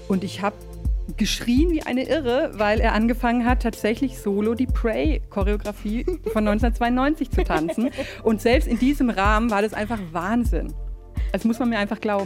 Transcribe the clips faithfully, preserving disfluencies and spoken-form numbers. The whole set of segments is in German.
Und ich habe geschrien wie eine Irre, weil er angefangen hat, tatsächlich solo die Prey-Choreografie von neunzehnhundertzweiundneunzig zu tanzen. Und selbst in diesem Rahmen war das einfach Wahnsinn. Das muss man mir einfach glauben.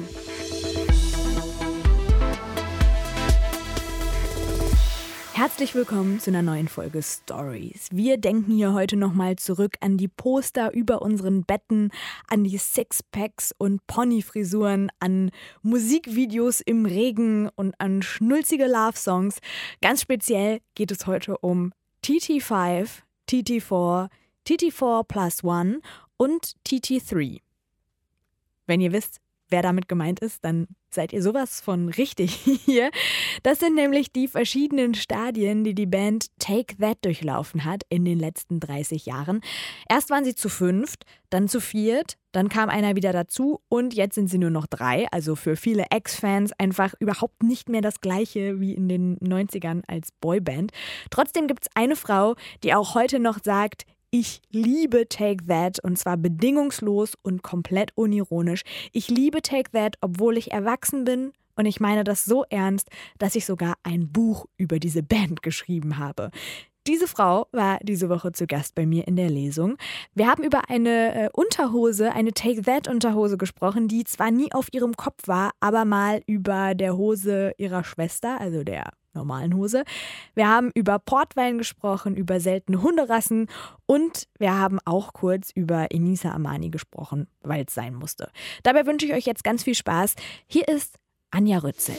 Herzlich willkommen zu einer neuen Folge Stories. Wir denken hier heute nochmal zurück an die Poster über unseren Betten, an die Sixpacks und Ponyfrisuren, an Musikvideos im Regen und an schnulzige Love-Songs. Ganz speziell geht es heute um T T fünf, T T vier, T T vier plus eins und T T drei. Wenn ihr wisst, wer damit gemeint ist, dann seid ihr sowas von richtig hier. Das sind nämlich die verschiedenen Stadien, die die Band Take That durchlaufen hat in den letzten dreißig Jahren. Erst waren sie zu fünft, dann zu viert, dann kam einer wieder dazu und jetzt sind sie nur noch drei. Also für viele Ex-Fans einfach überhaupt nicht mehr das Gleiche wie in den neunzigern als Boyband. Trotzdem gibt es eine Frau, die auch heute noch sagt, ich liebe Take That und zwar bedingungslos und komplett unironisch. Ich liebe Take That, obwohl ich erwachsen bin und ich meine das so ernst, dass ich sogar ein Buch über diese Band geschrieben habe. Diese Frau war diese Woche zu Gast bei mir in der Lesung. Wir haben über eine äh, Unterhose, eine Take That Unterhose gesprochen, die zwar nie auf ihrem Kopf war, aber mal über der Hose ihrer Schwester, also der normalen Hose. Wir haben über Portwein gesprochen, über seltene Hunderassen und wir haben auch kurz über Enisa Amani gesprochen, weil es sein musste. Dabei wünsche ich euch jetzt ganz viel Spaß. Hier ist Anja Rützel.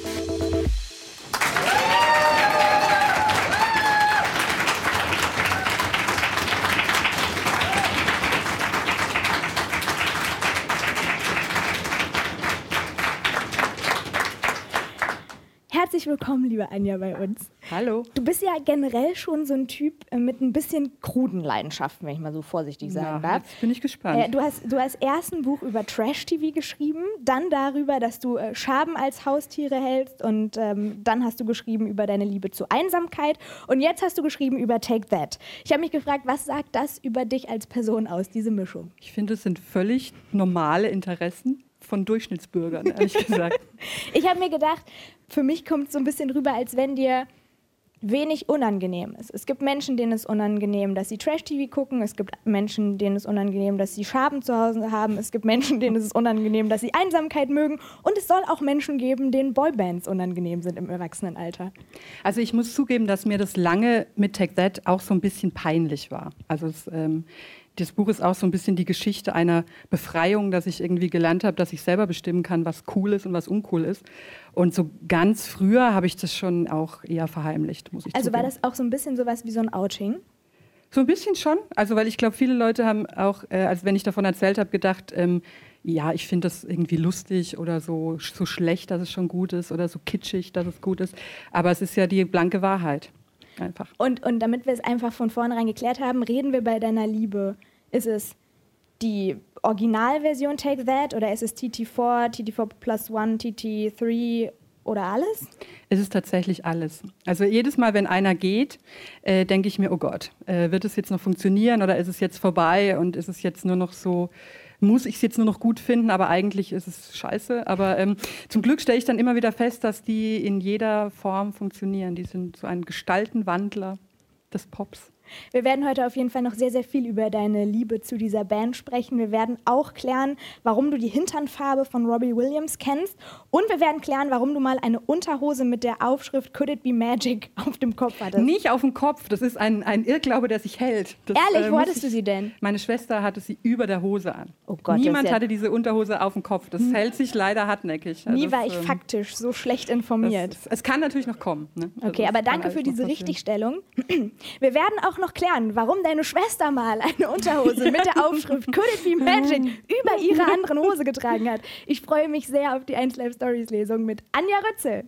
Herzlich willkommen, liebe Anja, bei uns. Hallo. Du bist ja generell schon so ein Typ mit ein bisschen kruden Leidenschaften, wenn ich mal so vorsichtig sagen ja, darf. Jetzt bin ich gespannt. Äh, du, hast, du hast erst ein Buch über Trash-T V geschrieben, dann darüber, dass du äh, Schaben als Haustiere hältst und ähm, dann hast du geschrieben über deine Liebe zur Einsamkeit und jetzt hast du geschrieben über Take That. Ich habe mich gefragt, was sagt das über dich als Person aus, diese Mischung? Ich finde, es sind völlig normale Interessen von Durchschnittsbürgern, ehrlich gesagt. Ich habe mir gedacht, für mich kommt es so ein bisschen rüber, als wenn dir wenig unangenehm ist. Es gibt Menschen, denen es unangenehm, dass sie Trash-T V gucken. Es gibt Menschen, denen es unangenehm, dass sie Schaben zu Hause haben. Es gibt Menschen, denen es unangenehm, dass sie Einsamkeit mögen. Und es soll auch Menschen geben, denen Boybands unangenehm sind im Erwachsenenalter. Also ich muss zugeben, dass mir das lange mit Take That auch so ein bisschen peinlich war. Also es, ähm, das Buch ist auch so ein bisschen die Geschichte einer Befreiung, dass ich irgendwie gelernt habe, dass ich selber bestimmen kann, was cool ist und was uncool ist. Und so ganz früher habe ich das schon auch eher verheimlicht, muss ich Also zugeben. war das auch so ein bisschen sowas wie so ein Outing? So ein bisschen schon. Also weil ich glaube, viele Leute haben auch, äh, als wenn ich davon erzählt habe, gedacht, ähm, ja, ich finde das irgendwie lustig oder so, so schlecht, dass es schon gut ist oder so kitschig, dass es gut ist. Aber es ist ja die blanke Wahrheit. Einfach. Und, und damit wir es einfach von vornherein geklärt haben, reden wir bei deiner Liebe. Ist es die Originalversion Take That oder ist es T T vier, T T vier plus eins, T T drei oder alles? Es ist tatsächlich alles. Also jedes Mal, wenn einer geht, äh, denke ich mir, oh Gott, äh, wird es jetzt noch funktionieren oder ist es jetzt vorbei und ist es jetzt nur noch so, muss ich es jetzt nur noch gut finden, aber eigentlich ist es scheiße. Aber ähm, zum Glück stelle ich dann immer wieder fest, dass die in jeder Form funktionieren. Die sind so ein Gestaltenwandler des Pops. Wir werden heute auf jeden Fall noch sehr, sehr viel über deine Liebe zu dieser Band sprechen. Wir werden auch klären, warum du die Hinternfarbe von Robbie Williams kennst. Und wir werden klären, warum du mal eine Unterhose mit der Aufschrift Could It Be Magic auf dem Kopf hattest. Nicht auf dem Kopf, das ist ein, ein Irrglaube, der sich hält. Das, Ehrlich, äh, wo muss hattest ich, du sie denn? Meine Schwester hatte sie über der Hose an. Oh Gott, Niemand ja hatte diese Unterhose auf dem Kopf. Das hm. hält sich leider hartnäckig. Nie also war ich ähm, faktisch so schlecht informiert. Das, es kann natürlich noch kommen. Ne? Okay, also aber danke für diese Richtigstellung. Wir werden auch noch klären, warum deine Schwester mal eine Unterhose mit der Aufschrift Could It Be Magic über ihre anderen Hose getragen hat. Ich freue mich sehr auf die eins Live Stories Lesung mit Anja Rützel.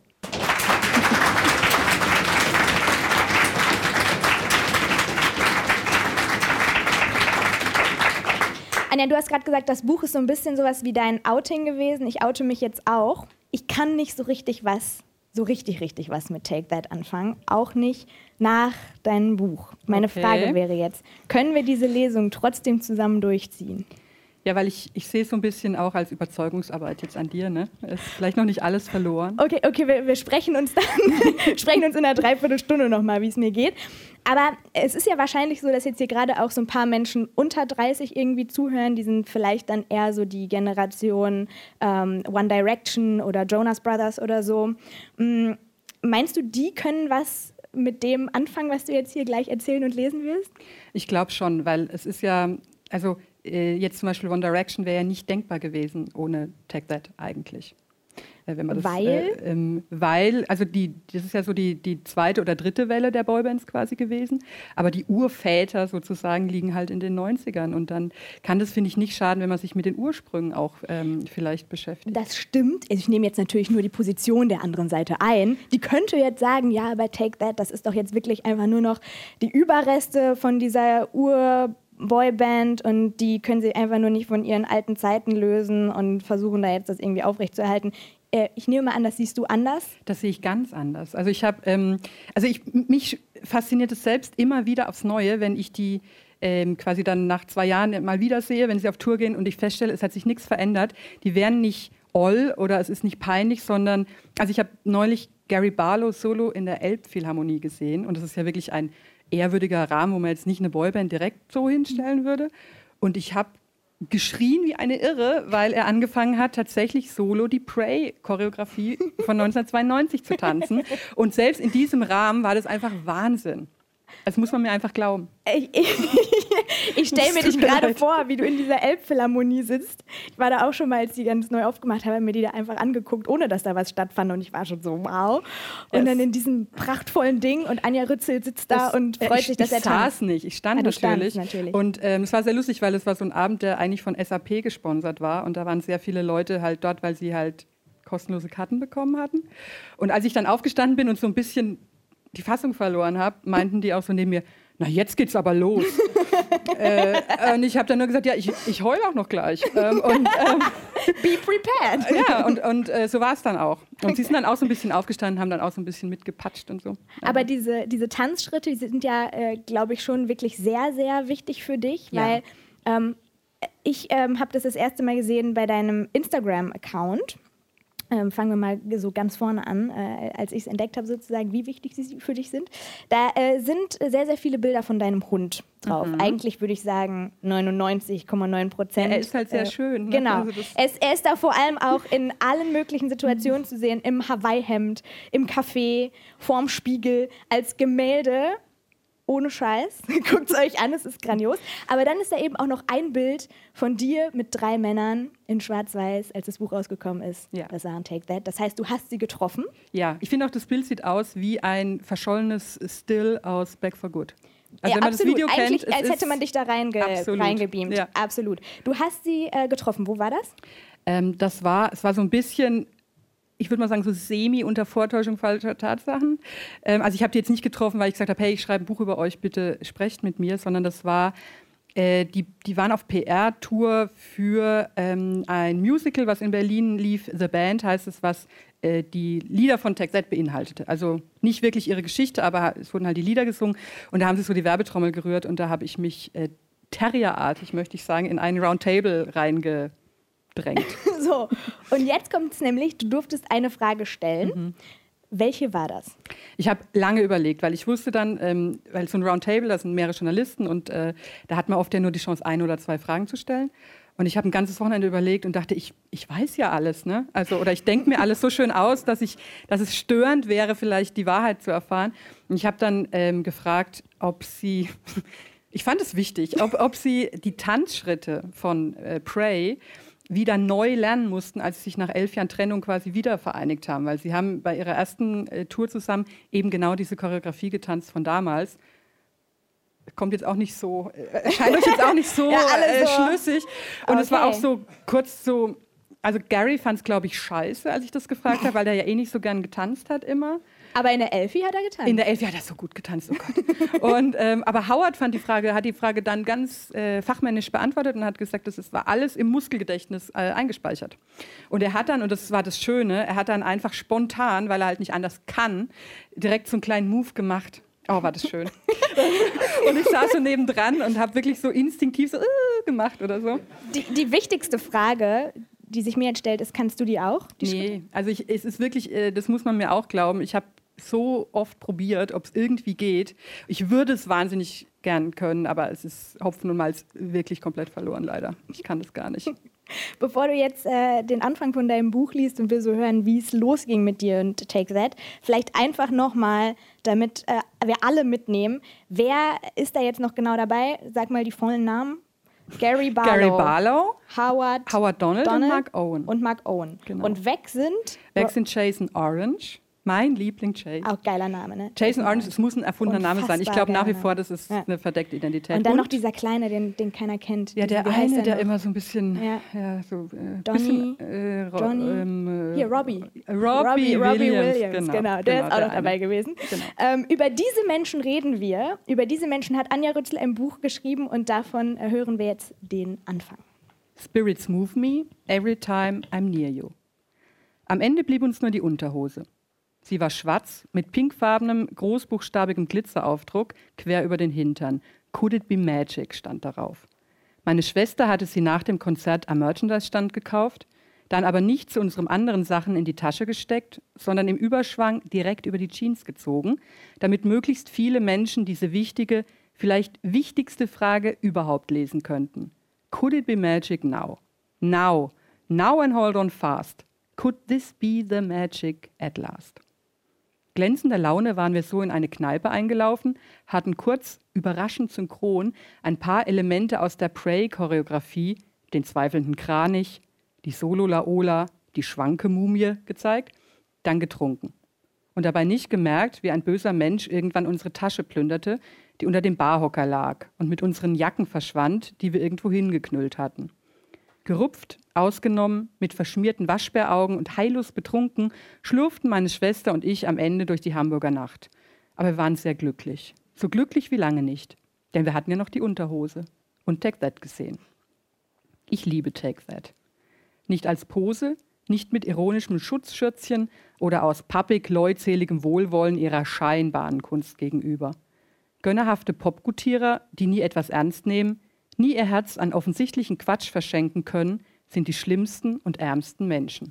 Anja, du hast gerade gesagt, das Buch ist so ein bisschen sowas wie dein Outing gewesen. Ich oute mich jetzt auch. Ich kann nicht so richtig was, so richtig, richtig was mit Take That anfangen. Auch nicht nach deinem Buch. Meine Okay. Frage wäre jetzt, können wir diese Lesung trotzdem zusammen durchziehen? Ja, weil ich, ich sehe es so ein bisschen auch als Überzeugungsarbeit jetzt an dir, ne? Es ist vielleicht noch nicht alles verloren. Okay, okay, wir, wir sprechen uns dann, sprechen uns in einer Dreiviertelstunde nochmal, wie es mir geht. Aber es ist ja wahrscheinlich so, dass jetzt hier gerade auch so ein paar Menschen unter dreißig irgendwie zuhören, die sind vielleicht dann eher so die Generation ähm, One Direction oder Jonas Brothers oder so. Mhm. Meinst du, die können was mit dem anfangen, was du jetzt hier gleich erzählen und lesen wirst? Ich glaube schon, weil es ist ja, also äh, jetzt zum Beispiel One Direction wäre ja nicht denkbar gewesen ohne Take That eigentlich. Äh, wenn man das, weil? Äh, ähm, weil, also die, das ist ja so die, die zweite oder dritte Welle der Boybands quasi gewesen, aber die Urväter sozusagen liegen halt in den neunzigern und dann kann das, finde ich, nicht schaden, wenn man sich mit den Ursprüngen auch ähm, vielleicht beschäftigt. Das stimmt. Ich nehme jetzt natürlich nur die Position der anderen Seite ein. Die könnte jetzt sagen, ja, aber Take That, das ist doch jetzt wirklich einfach nur noch die Überreste von dieser Ur- Boyband und die können sie einfach nur nicht von ihren alten Zeiten lösen und versuchen da jetzt das irgendwie aufrechtzuerhalten. Äh, ich nehme mal an, das siehst du anders? Das sehe ich ganz anders. Also ich habe, ähm, also ich, mich fasziniert es selbst immer wieder aufs Neue, wenn ich die ähm, quasi dann nach zwei Jahren mal wieder sehe, wenn sie auf Tour gehen und ich feststelle, es hat sich nichts verändert. Die werden nicht oll oder es ist nicht peinlich, sondern, also ich habe neulich Gary Barlow solo in der Elbphilharmonie gesehen und das ist ja wirklich ein ehrwürdiger Rahmen, wo man jetzt nicht eine Boyband direkt so hinstellen würde. Und ich habe geschrien wie eine Irre, weil er angefangen hat, tatsächlich solo die Prey-Choreografie von neunzehnhundertzweiundneunzig zu tanzen. Und selbst in diesem Rahmen war das einfach Wahnsinn. Das muss man mir einfach glauben. Ich, ich, ich stelle mir dich gerade vor, wie du in dieser Elbphilharmonie sitzt. Ich war da auch schon mal, als die ganz neu aufgemacht haben, mir die da einfach angeguckt, ohne dass da was stattfand. Und ich war schon so, wow. Und yes. Dann in diesem prachtvollen Ding und Anja Rützel sitzt da das, und freut ich, sich, dass ich er tanzt. Ich saß nicht, ich stand ah, natürlich. natürlich. Und ähm, es war sehr lustig, weil es war so ein Abend, der eigentlich von S A P gesponsert war. Und da waren sehr viele Leute halt dort, weil sie halt kostenlose Karten bekommen hatten. Und als ich dann aufgestanden bin und so ein bisschen die Fassung verloren habe, meinten die auch so neben mir, na, jetzt geht's aber los. äh, und ich habe dann nur gesagt, ja, ich, ich heule auch noch gleich. Ähm, und, ähm, Be prepared. Ja, und, und äh, so war es dann auch. Und okay. Sie sind dann auch so ein bisschen aufgestanden, haben dann auch so ein bisschen mitgepatscht und so. Aber ja. diese, diese Tanzschritte, die sind ja, äh, glaube ich, schon wirklich sehr, sehr wichtig für dich, ja. weil ähm, ich ähm, habe das das erste Mal gesehen bei deinem Instagram-Account. Ähm, fangen wir mal so ganz vorne an, äh, als ich es entdeckt habe, sozusagen, wie wichtig sie für dich sind. Da äh, sind sehr, sehr viele Bilder von deinem Hund drauf. Mhm. Eigentlich würde ich sagen neunundneunzig Komma neun Prozent. Ja, er ist halt sehr äh, schön. Ne? Genau. Also es, er ist da vor allem auch in allen möglichen Situationen mhm. zu sehen. Im Hawaii-Hemd, im Café, vorm Spiegel, als Gemälde. Ohne Scheiß. Guckt es euch an, es ist grandios. Aber dann ist da eben auch noch ein Bild von dir mit drei Männern in Schwarz-Weiß, als das Buch rausgekommen ist. Ja. Das war ein Take That. Das heißt, du hast sie getroffen. Ja, ich finde auch, das Bild sieht aus wie ein verschollenes Still aus Back for Good. Also ja, wenn man absolut. das Video Eigentlich, kennt, als hätte man dich da reinge reingebeamt. Ja. Absolut. Du hast sie äh, getroffen. Wo war das? Ähm, das war, es war so ein bisschen... Ich würde mal sagen, so semi unter Vortäuschung falscher Tatsachen. Ähm, also ich habe die jetzt nicht getroffen, weil ich gesagt habe, hey, ich schreibe ein Buch über euch, bitte sprecht mit mir, sondern das war, äh, die, die waren auf P R-Tour für ähm, ein Musical, was in Berlin lief, The Band heißt es, was äh, die Lieder von Take That beinhaltete. Also nicht wirklich ihre Geschichte, aber es wurden halt die Lieder gesungen und da haben sie so die Werbetrommel gerührt und da habe ich mich äh, terrierartig, möchte ich sagen, in einen Roundtable reinge drängt. So, und jetzt kommt es nämlich, du durftest eine Frage stellen. Mhm. Welche war das? Ich habe lange überlegt, weil ich wusste dann, ähm, weil so ein Roundtable, da sind mehrere Journalisten und äh, da hat man oft ja nur die Chance, ein oder zwei Fragen zu stellen. Und ich habe ein ganzes Wochenende überlegt und dachte, ich, ich weiß ja alles, ne? Also, oder ich denke mir alles so schön aus, dass, ich, dass es störend wäre, vielleicht die Wahrheit zu erfahren. Und ich habe dann ähm, gefragt, ob sie, ich fand es wichtig, ob, ob sie die Tanzschritte von äh, Prey wieder neu lernen mussten, als sie sich nach elf Jahren Trennung quasi wieder vereinigt haben. Weil sie haben bei ihrer ersten äh, Tour zusammen eben genau diese Choreografie getanzt von damals. Kommt jetzt auch nicht so, äh, erscheint euch jetzt auch nicht so, ja, äh, so schlüssig. Und okay. Es war auch so kurz so, also Gary fand es, glaube ich, scheiße, als ich das gefragt habe, weil der ja eh nicht so gern getanzt hat immer. Aber in der Elfi hat er getanzt. In der Elfi hat er so gut getanzt, oh Gott. und, ähm, aber Howard fand die Frage, hat die Frage dann ganz äh, fachmännisch beantwortet und hat gesagt, das ist, war alles im Muskelgedächtnis äh, eingespeichert. Und er hat dann, und das war das Schöne, er hat dann einfach spontan, weil er halt nicht anders kann, direkt so einen kleinen Move gemacht. Oh, war das schön. Und ich saß so nebendran und habe wirklich so instinktiv so uh, gemacht oder so. Die, die wichtigste Frage, die sich mir jetzt stellt, ist, kannst du die auch? Die nee, Schritte? also ich, es ist wirklich, äh, das muss man mir auch glauben, ich habe so oft probiert, ob es irgendwie geht. Ich würde es wahnsinnig gern können, aber es ist Hopfen und Malz wirklich komplett verloren, leider. Ich kann das gar nicht. Bevor du jetzt äh, den Anfang von deinem Buch liest und wir so hören, wie es losging mit dir und Take That, vielleicht einfach nochmal, damit äh, wir alle mitnehmen. Wer ist da jetzt noch genau dabei? Sag mal die vollen Namen. Gary Barlow, Gary Barlow, Howard, Howard Donald, Donald und Mark Owen. Und Mark Owen. Genau. Und weg sind... Weg sind Jason Orange. Mein Liebling Chase. Auch geiler Name, ne? Jason Orange, es muss ein erfundener Name sein. Ich glaube nach wie vor, das ist ja. eine verdeckte Identität. Und dann und noch dieser Kleine, den, den keiner kennt. Ja, der eine, der noch? immer so ein bisschen... Ja. Ja, so, äh, Donny, bisschen, äh, Ro Johnny, ähm, äh, hier Robbie. Robbie, Robbie, Williams, Robbie Williams, genau, genau. Der genau, ist auch der noch dabei eine. gewesen. Genau. Ähm, über diese Menschen reden wir. Über diese Menschen hat Anja Rützel ein Buch geschrieben und davon hören wir jetzt den Anfang. Spirits move me every time I'm near you. Am Ende blieb uns nur die Unterhose. Sie war schwarz, mit pinkfarbenem, großbuchstabigem Glitzeraufdruck quer über den Hintern. Could it be magic, stand darauf. Meine Schwester hatte sie nach dem Konzert am Merchandise-Stand gekauft, dann aber nicht zu unseren anderen Sachen in die Tasche gesteckt, sondern im Überschwang direkt über die Jeans gezogen, damit möglichst viele Menschen diese wichtige, vielleicht wichtigste Frage überhaupt lesen könnten. Could it be magic now? Now. Now and hold on fast. Could this be the magic at last? Glänzender Laune waren wir so in eine Kneipe eingelaufen, hatten kurz, überraschend synchron, ein paar Elemente aus der Prey-Choreografie, den zweifelnden Kranich, die Solo-Laola, die schwanke Mumie gezeigt, dann getrunken. Und dabei nicht gemerkt, wie ein böser Mensch irgendwann unsere Tasche plünderte, die unter dem Barhocker lag und mit unseren Jacken verschwand, die wir irgendwo hingeknüllt hatten. Gerupft, ausgenommen, mit verschmierten Waschbäraugen und heillos betrunken, schlurften meine Schwester und ich am Ende durch die Hamburger Nacht. Aber wir waren sehr glücklich. So glücklich wie lange nicht. Denn wir hatten ja noch die Unterhose und Take That gesehen. Ich liebe Take That. Nicht als Pose, nicht mit ironischem Schutzschürzchen oder aus pappig leutseligem Wohlwollen ihrer scheinbaren Kunst gegenüber. Gönnerhafte Popgutierer, die nie etwas ernst nehmen, nie ihr Herz an offensichtlichen Quatsch verschenken können, sind die schlimmsten und ärmsten Menschen.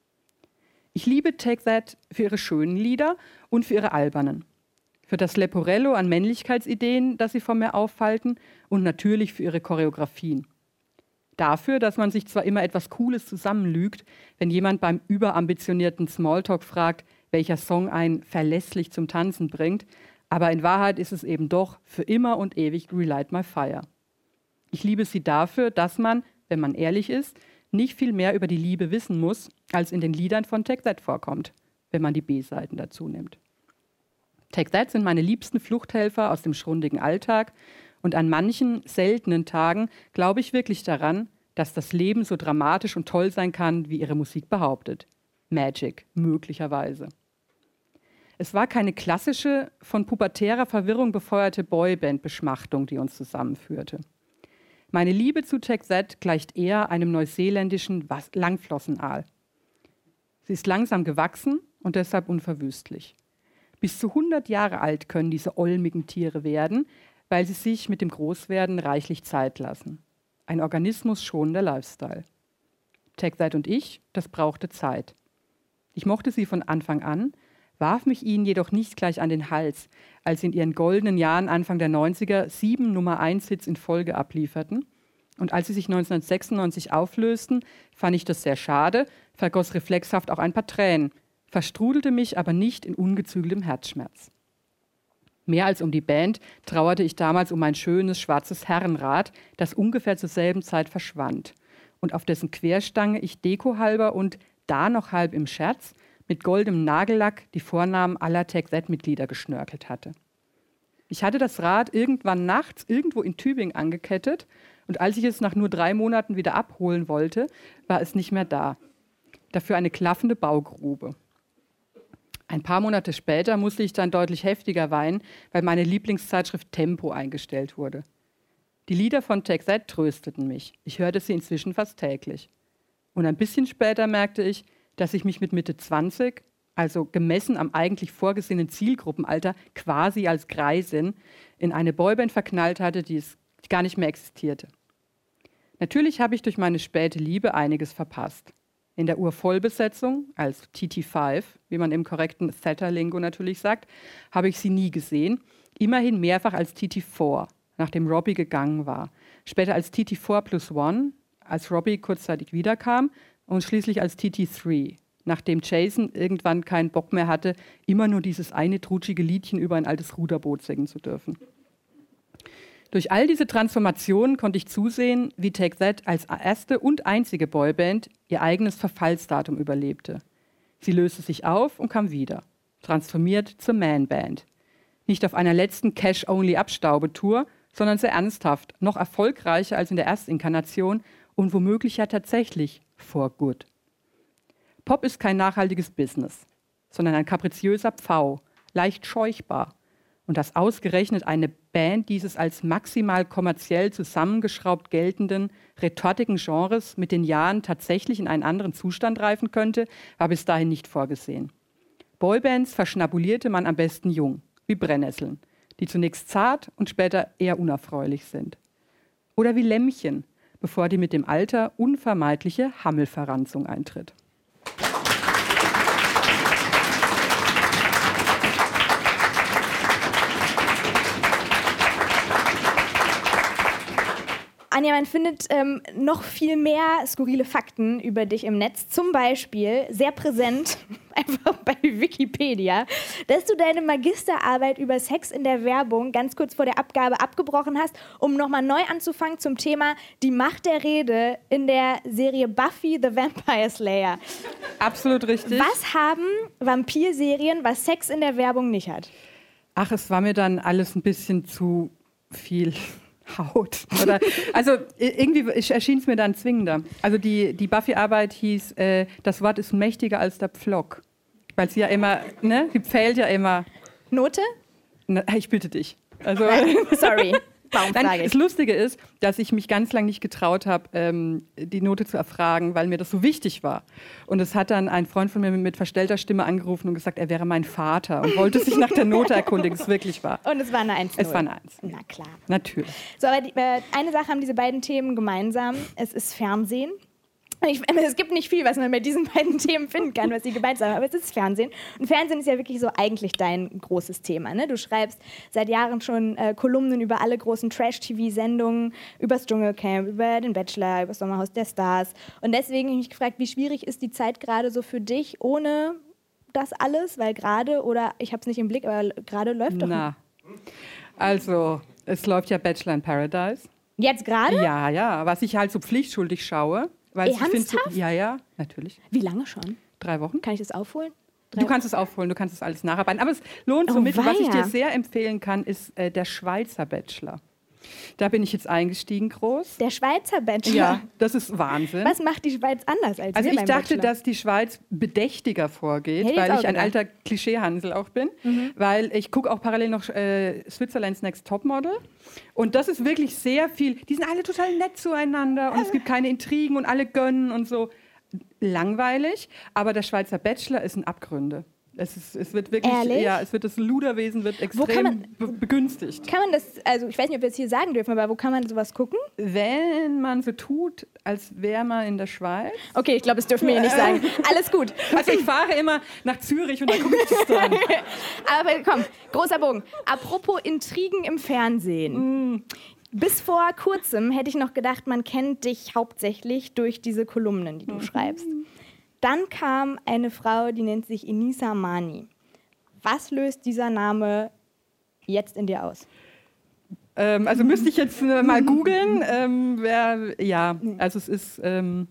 Ich liebe Take That für ihre schönen Lieder und für ihre albernen. Für das Leporello an Männlichkeitsideen, das sie von mir auffalten, und natürlich für ihre Choreografien. Dafür, dass man sich zwar immer etwas Cooles zusammenlügt, wenn jemand beim überambitionierten Smalltalk fragt, welcher Song einen verlässlich zum Tanzen bringt, aber in Wahrheit ist es eben doch für immer und ewig Relight My Fire. Ich liebe sie dafür, dass man, wenn man ehrlich ist, nicht viel mehr über die Liebe wissen muss, als in den Liedern von Take That vorkommt, wenn man die B-Seiten dazu nimmt. Take That sind meine liebsten Fluchthelfer aus dem schrundigen Alltag und an manchen seltenen Tagen glaube ich wirklich daran, dass das Leben so dramatisch und toll sein kann, wie ihre Musik behauptet. Magic, möglicherweise. Es war keine klassische, von pubertärer Verwirrung befeuerte Boyband-Beschmachtung, die uns zusammenführte. Meine Liebe zu Take That gleicht eher einem neuseeländischen Langflossenaal. Sie ist langsam gewachsen und deshalb unverwüstlich. Bis zu hundert Jahre alt können diese olmigen Tiere werden, weil sie sich mit dem Großwerden reichlich Zeit lassen. Ein organismusschonender Lifestyle. Take That und ich, das brauchte Zeit. Ich mochte sie von Anfang an, warf mich ihnen jedoch nicht gleich an den Hals, als sie in ihren goldenen Jahren Anfang der neunziger sieben Nummer eins Hits in Folge ablieferten. Und als sie sich neunzehnhundertsechsundneunzig auflösten, fand ich das sehr schade, vergoss reflexhaft auch ein paar Tränen, verstrudelte mich aber nicht in ungezügeltem Herzschmerz. Mehr als um die Band trauerte ich damals um mein schönes schwarzes Herrenrad, das ungefähr zur selben Zeit verschwand und auf dessen Querstange ich dekohalber und da noch halb im Scherz mit goldenem Nagellack die Vornamen aller Take That-Mitglieder geschnörkelt hatte. Ich hatte das Rad irgendwann nachts irgendwo in Tübingen angekettet und als ich es nach nur drei Monaten wieder abholen wollte, war es nicht mehr da. Dafür eine klaffende Baugrube. Ein paar Monate später musste ich dann deutlich heftiger weinen, weil meine Lieblingszeitschrift Tempo eingestellt wurde. Die Lieder von Take That trösteten mich. Ich hörte sie inzwischen fast täglich. Und ein bisschen später merkte ich, dass ich mich mit Mitte zwanzig also gemessen am eigentlich vorgesehenen Zielgruppenalter, quasi als Greisin, in eine Boyband verknallt hatte, die es gar nicht mehr existierte. Natürlich habe ich durch meine späte Liebe einiges verpasst. In der Urvollbesetzung, als T T fünf, wie man im korrekten Theta-Lingo natürlich sagt, habe ich sie nie gesehen. Immerhin mehrfach als T T vier, nachdem Robbie gegangen war. Später als T T vier plus eins, als Robbie kurzzeitig wiederkam. Und schließlich als T T drei, nachdem Jason irgendwann keinen Bock mehr hatte, immer nur dieses eine trutschige Liedchen über ein altes Ruderboot singen zu dürfen. Durch all diese Transformationen konnte ich zusehen, wie Take That als erste und einzige Boyband ihr eigenes Verfallsdatum überlebte. Sie löste sich auf und kam wieder, transformiert zur Man-Band. Nicht auf einer letzten Cash-Only-Abstaubetour, sondern sehr ernsthaft, noch erfolgreicher als in der Erstinkarnation und womöglich ja tatsächlich for good. Pop ist kein nachhaltiges Business, sondern ein kapriziöser Pfau, leicht scheuchbar. Und dass ausgerechnet eine Band dieses als maximal kommerziell zusammengeschraubt geltenden, retortigen Genres mit den Jahren tatsächlich in einen anderen Zustand reifen könnte, war bis dahin nicht vorgesehen. Boybands verschnabulierte man am besten jung, wie Brennnesseln, die zunächst zart und später eher unerfreulich sind. Oder wie Lämmchen, bevor die mit dem Alter unvermeidliche Hammelverranzung eintritt. Anja, man findet ähm, noch viel mehr skurrile Fakten über dich im Netz. Zum Beispiel, sehr präsent, einfach bei Wikipedia, dass du deine Magisterarbeit über Sex in der Werbung ganz kurz vor der Abgabe abgebrochen hast, um nochmal neu anzufangen zum Thema die Macht der Rede in der Serie Buffy the Vampire Slayer. Absolut richtig. Was haben Vampirserien, was Sex in der Werbung nicht hat? Ach, es war mir dann alles ein bisschen zu viel Haut. Oder, also irgendwie erschien es mir dann zwingender. Also die, die Buffy-Arbeit hieß, äh, das Wort ist mächtiger als der Pflock. Weil sie ja immer, ne, die pfählt ja immer. Note? Na, ich bitte dich. Also, sorry. Warum Nein, frage ich? Das Lustige ist, dass ich mich ganz lange nicht getraut habe, ähm, die Note zu erfragen, weil mir das so wichtig war. Und es hat dann ein Freund von mir mit verstellter Stimme angerufen und gesagt, er wäre mein Vater und wollte sich nach der Note erkundigen, es wirklich war. Und es war eine eins null. Es war eine eins. Na klar. Natürlich. So, aber die, äh, eine Sache haben diese beiden Themen gemeinsam. Es ist Fernsehen. Ich, es gibt nicht viel, was man mit diesen beiden Themen finden kann, was sie gemeinsam haben, aber es ist Fernsehen. Und Fernsehen ist ja wirklich so eigentlich dein großes Thema. Ne? Du schreibst seit Jahren schon äh, Kolumnen über alle großen Trash-T V-Sendungen, über das Dschungelcamp, über den Bachelor, über das Sommerhaus der Stars. Und deswegen habe ich mich gefragt, wie schwierig ist die Zeit gerade so für dich ohne das alles? Weil gerade, oder ich habe es nicht im Blick, aber gerade läuft doch... Na, also es läuft ja Bachelor in Paradise. Jetzt gerade? Ja, ja, was ich halt so pflichtschuldig schaue. Weil ich find, so, ja, ja, natürlich. Wie lange schon? Drei Wochen. Kann ich das aufholen? Drei du kannst es aufholen, du kannst es alles nacharbeiten. Aber es lohnt so oh, mit. Was ich dir sehr empfehlen kann, ist äh, der Schweizer Bachelor. Da bin ich jetzt eingestiegen groß. Der Schweizer Bachelor? Ja, das ist Wahnsinn. Was macht die Schweiz anders als Also wir ich beim dachte, Bachelor? dass die Schweiz bedächtiger vorgeht, Hätte weil ich ich auch ein gedacht. alter Klischeehansel auch bin. Mhm. Weil ich gucke auch parallel noch äh, Switzerland's Next Topmodel. Und das ist wirklich sehr viel. Die sind alle total nett zueinander und es gibt keine Intrigen und alle gönnen und so. Langweilig, aber der Schweizer Bachelor ist ein Abgründe. Es, ist, es wird wirklich, Ehrlich? ja, es wird das Luderwesen wird Wo kann extrem man- be begünstigt. Kann man das, also ich weiß nicht, ob wir es hier sagen dürfen, aber wo kann man sowas gucken? Wenn man so tut, als wäre man in der Schweiz. Okay, ich glaube, das dürfen wir hier nicht sagen. Alles gut. Also ich fahre immer nach Zürich und dann gucke ich das dann. Aber komm, großer Bogen. Apropos Intrigen im Fernsehen. Bis vor kurzem hätte ich noch gedacht, man kennt dich hauptsächlich durch diese Kolumnen, die du schreibst. Dann kam eine Frau, die nennt sich Enisa Mani. Was löst dieser Name jetzt in dir aus? Ähm, also müsste ich jetzt äh, mal googeln. Ähm, wer, ja, also es ist, ähm,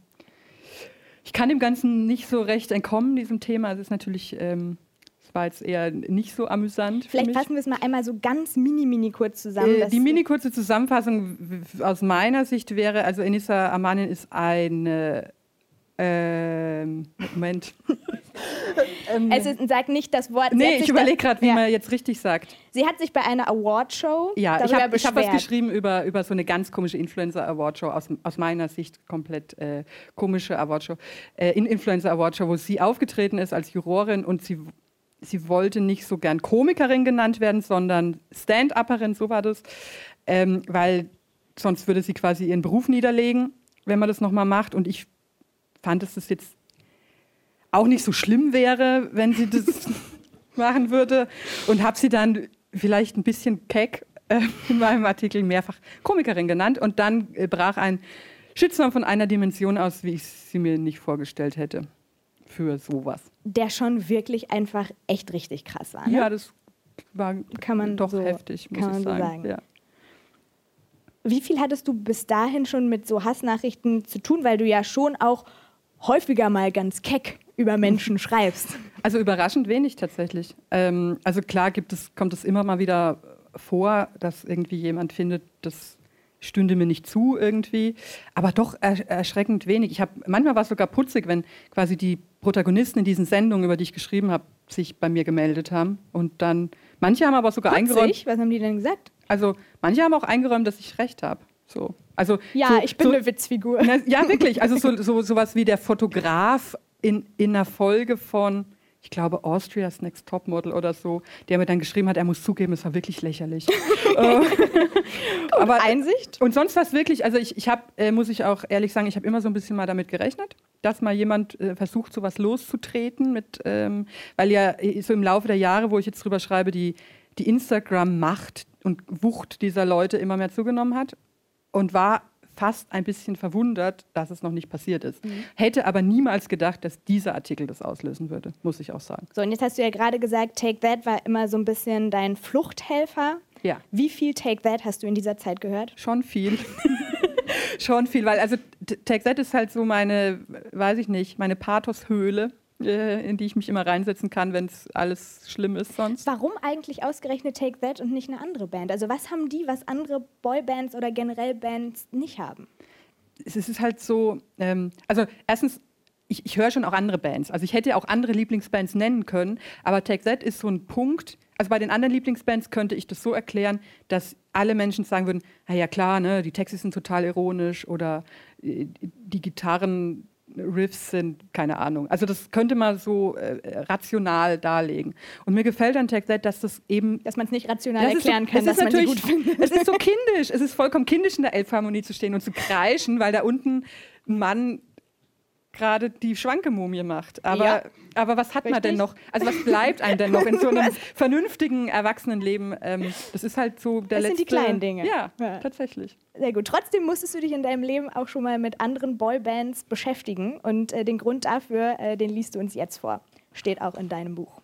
ich kann dem Ganzen nicht so recht entkommen, diesem Thema. Es ist natürlich, ähm, es war jetzt eher nicht so amüsant. Vielleicht für mich. fassen wir es mal einmal so ganz mini, mini kurz zusammen. Äh, dass- die mini kurze Zusammenfassung w- aus meiner Sicht wäre, also Enisa Amanin ist eine, ähm, Moment, ähm, es ist, sag nicht das Wort. Nee, ich überlege gerade, wie ja. man jetzt richtig sagt. Sie hat sich bei einer Awardshow Ja, ich habe hab was geschrieben über, über so eine ganz komische Influencer-Awardshow, aus, aus meiner Sicht komplett äh, komische Awardshow, äh, Influencer-Awardshow, wo sie aufgetreten ist als Jurorin und sie, sie wollte nicht so gern Komikerin genannt werden, sondern Stand-Upperin, so war das, ähm, weil sonst würde sie quasi ihren Beruf niederlegen, wenn man das nochmal macht. Und ich fand, dass das jetzt auch nicht so schlimm wäre, wenn sie das machen würde. Und habe sie dann vielleicht ein bisschen keck äh, in meinem Artikel mehrfach Komikerin genannt. Und dann äh, brach ein Shitstorm von einer Dimension aus, wie ich sie mir nicht vorgestellt hätte für sowas. Der schon wirklich einfach echt richtig krass war, ne? Ja, das war kann man doch so, heftig, muss kann ich man sagen. So sagen. Ja. Wie viel hattest du bis dahin schon mit so Hassnachrichten zu tun, weil du ja schon auch häufiger mal ganz keck über Menschen schreibst? Also überraschend wenig tatsächlich. Ähm, also klar gibt es, kommt es immer mal wieder vor, dass irgendwie jemand findet, das stünde mir nicht zu irgendwie, aber doch er, erschreckend wenig. Ich hab, manchmal war es sogar putzig, wenn quasi die Protagonisten in diesen Sendungen, über die ich geschrieben habe, sich bei mir gemeldet haben. Und dann, manche haben aber sogar putzig? eingeräumt. Was haben die denn gesagt? Also manche haben auch eingeräumt, dass ich recht habe. So. Also, ja, so, ich bin so, eine Witzfigur. Na, ja, wirklich. Also so, so sowas wie der Fotograf in, in einer Folge von, ich glaube, Austria's Next Topmodel oder so, der mir dann geschrieben hat, er muss zugeben, es war wirklich lächerlich. äh, aber Einsicht? Und sonst war es wirklich, also ich, ich habe, äh, muss ich auch ehrlich sagen, ich habe immer so ein bisschen mal damit gerechnet, dass mal jemand äh, versucht, sowas loszutreten, mit, ähm, weil ja so im Laufe der Jahre, wo ich jetzt drüber schreibe, die, die Instagram-Macht und Wucht dieser Leute immer mehr zugenommen hat und war fast ein bisschen verwundert, dass es noch nicht passiert ist. Mhm. Hätte aber niemals gedacht, dass dieser Artikel das auslösen würde, muss ich auch sagen. So, und jetzt hast du ja gerade gesagt, Take That war immer so ein bisschen dein Fluchthelfer. Ja. Wie viel Take That hast du in dieser Zeit gehört? Schon viel. Schon viel, weil also Take That ist halt so meine, weiß ich nicht, meine Pathoshöhle, in die ich mich immer reinsetzen kann, wenn es alles schlimm ist sonst. Warum eigentlich ausgerechnet Take That und nicht eine andere Band? Also was haben die, was andere Boybands oder generell Bands nicht haben? Es ist halt so, ähm, also erstens, ich, ich höre schon auch andere Bands. Also ich hätte auch andere Lieblingsbands nennen können, aber Take That ist so ein Punkt, also bei den anderen Lieblingsbands könnte ich das so erklären, dass alle Menschen sagen würden, na ja klar, ne, die Texte sind total ironisch oder äh, die Gitarren Riffs sind, keine Ahnung. Also das könnte man so äh, rational darlegen. Und mir gefällt an Take That, dass das eben... Dass man es nicht rational erklären so, kann, dass man die gut findet. Es ist so kindisch. Es ist vollkommen kindisch, in der Elbphilharmonie zu stehen und zu kreischen, weil da unten ein Mann gerade die Schwanke-Mumie macht. Aber, ja. aber was hat Richtig? man denn noch? Also was bleibt einem denn noch in so einem vernünftigen Erwachsenenleben? Ähm, das ist halt so der das letzte... Das sind die kleinen Dinge. Ja, ja, tatsächlich. Sehr gut. Trotzdem musstest du dich in deinem Leben auch schon mal mit anderen Boybands beschäftigen. Und äh, den Grund dafür, äh, den liest du uns jetzt vor. Steht auch in deinem Buch.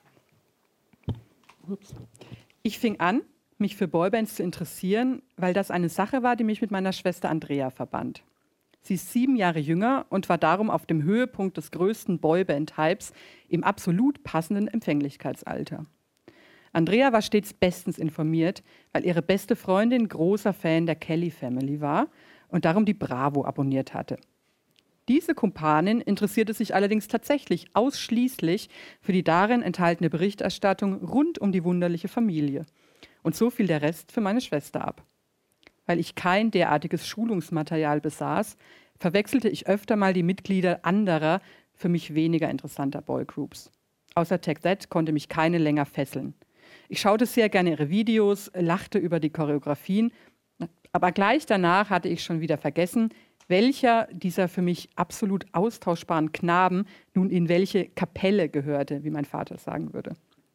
Ups. Ich fing an, mich für Boybands zu interessieren, weil das eine Sache war, die mich mit meiner Schwester Andrea verband. Sie ist sieben Jahre jünger und war darum auf dem Höhepunkt des größten Boyband-Hypes im absolut passenden Empfänglichkeitsalter. Andrea war stets bestens informiert, weil ihre beste Freundin großer Fan der Kelly Family war und darum die Bravo abonniert hatte. Diese Kumpanin interessierte sich allerdings tatsächlich ausschließlich für die darin enthaltene Berichterstattung rund um die wunderliche Familie. Und so fiel der Rest für meine Schwester ab. Weil ich kein derartiges Schulungsmaterial besaß, verwechselte ich öfter mal die Mitglieder anderer, für mich weniger interessanter Boygroups. Außer Take That konnte mich keine länger fesseln. Ich schaute sehr gerne ihre Videos, lachte über die Choreografien, aber gleich danach hatte ich schon wieder vergessen, welcher dieser für mich absolut austauschbaren Knaben nun in welche Kapelle gehörte, wie mein Vater sagen würde.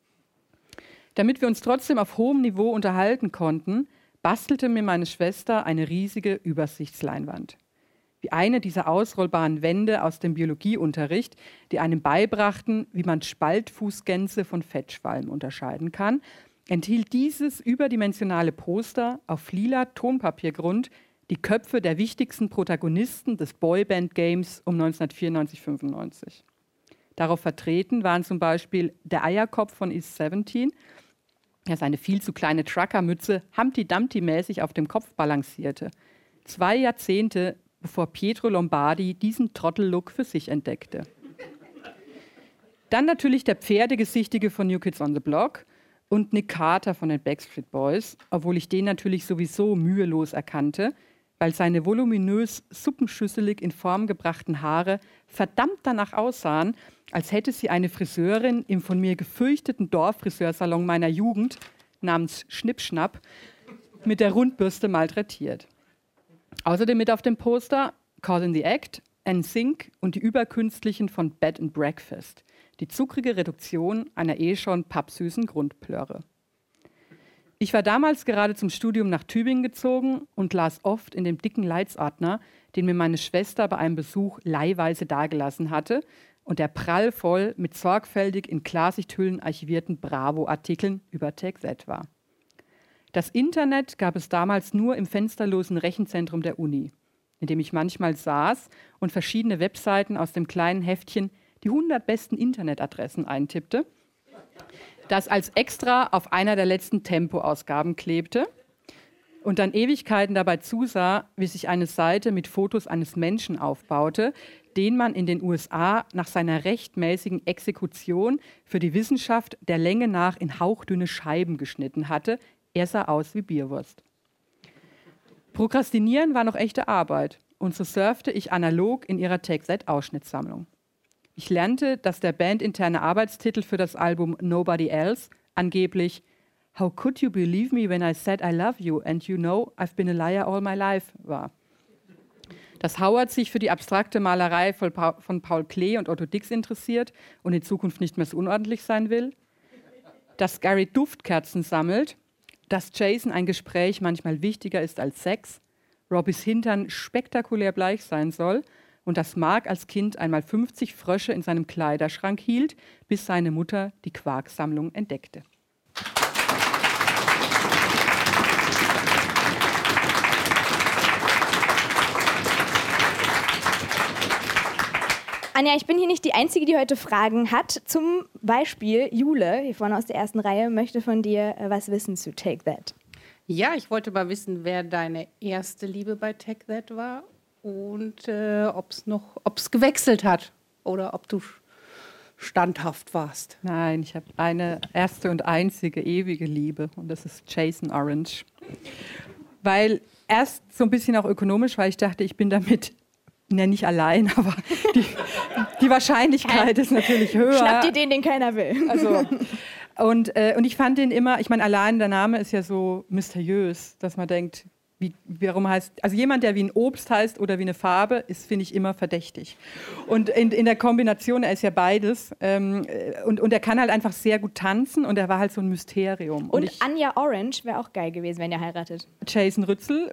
Damit wir uns trotzdem auf hohem Niveau unterhalten konnten, bastelte mir meine Schwester eine riesige Übersichtsleinwand. Wie eine dieser ausrollbaren Wände aus dem Biologieunterricht, die einem beibrachten, wie man Spaltfußgänse von Fettschwalben unterscheiden kann, enthielt dieses überdimensionale Poster auf lila Tonpapiergrund die Köpfe der wichtigsten Protagonisten des Boyband-Games um neunzehnhundertvierundneunzig fünfundneunzig. Darauf vertreten waren zum Beispiel der Eierkopf von East siebzehn, der seine viel zu kleine Truckermütze Humpty-Dumpty-mäßig auf dem Kopf balancierte. Zwei Jahrzehnte, bevor Pietro Lombardi diesen Trottellook für sich entdeckte. Dann natürlich der Pferdegesichtige von New Kids on the Block und Nick Carter von den Backstreet Boys, obwohl ich den natürlich sowieso mühelos erkannte, weil seine voluminös suppenschüsselig in Form gebrachten Haare verdammt danach aussahen, als hätte sie eine Friseurin im von mir gefürchteten Dorffriseursalon meiner Jugend namens Schnippschnapp mit der Rundbürste malträtiert. Außerdem mit auf dem Poster Caught in the Act, N Sync und die Überkünstlichen von Bed and Breakfast. Die zuckrige Reduktion einer eh schon pappsüßen Grundplörre. Ich war damals gerade zum Studium nach Tübingen gezogen und las oft in dem dicken Leitsordner, den mir meine Schwester bei einem Besuch leihweise dagelassen hatte und der prallvoll mit sorgfältig in Klarsichthüllen archivierten Bravo-Artikeln über TechZ war. Das Internet gab es damals nur im fensterlosen Rechenzentrum der Uni, in dem ich manchmal saß und verschiedene Webseiten aus dem kleinen Heftchen die hundert besten Internetadressen eintippte, das als Extra auf einer der letzten Tempo-Ausgaben klebte und dann Ewigkeiten dabei zusah, wie sich eine Seite mit Fotos eines Menschen aufbaute, den man in den U S A nach seiner rechtmäßigen Exekution für die Wissenschaft der Länge nach in hauchdünne Scheiben geschnitten hatte. Er sah aus wie Bierwurst. Prokrastinieren war noch echte Arbeit und so surfte ich analog in ihrer TechZ-Ausschnittssammlung. Ich lernte, dass der bandinterne Arbeitstitel für das Album Nobody Else angeblich How could you believe me when I said I love you and you know I've been a liar all my life war. Dass Howard sich für die abstrakte Malerei von Paul Klee und Otto Dix interessiert und in Zukunft nicht mehr so unordentlich sein will. Dass Gary Duftkerzen sammelt. Dass Jason ein Gespräch manchmal wichtiger ist als Sex. Robbys Hintern spektakulär bleich sein soll. Und dass Mark als Kind einmal fünfzig Frösche in seinem Kleiderschrank hielt, bis seine Mutter die Quarksammlung entdeckte. Anja, ich bin hier nicht die Einzige, die heute Fragen hat. Zum Beispiel Jule, hier vorne aus der ersten Reihe, möchte von dir äh, was wissen zu TechZ. Ja, ich wollte mal wissen, wer deine erste Liebe bei TechZ war und äh, ob es noch, ob es gewechselt hat oder ob du standhaft warst. Nein, ich habe eine erste und einzige ewige Liebe und das ist Jason Orange. Weil erst so ein bisschen auch ökonomisch, weil ich dachte, ich bin damit ja, nicht allein, aber die, die Wahrscheinlichkeit ist natürlich höher. Schnapp dir den, den keiner will. Also, und, äh, und ich fand den immer, ich meine, allein der Name ist ja so mysteriös, dass man denkt, wie, warum heißt, also jemand, der wie ein Obst heißt oder wie eine Farbe, ist, finde ich, immer verdächtig. Und in, in der Kombination, er ist ja beides, ähm, und, und er kann halt einfach sehr gut tanzen und er war halt so ein Mysterium. Und, und ich, Anja Orange wäre auch geil gewesen, wenn ihr heiratet. Jason Rützel.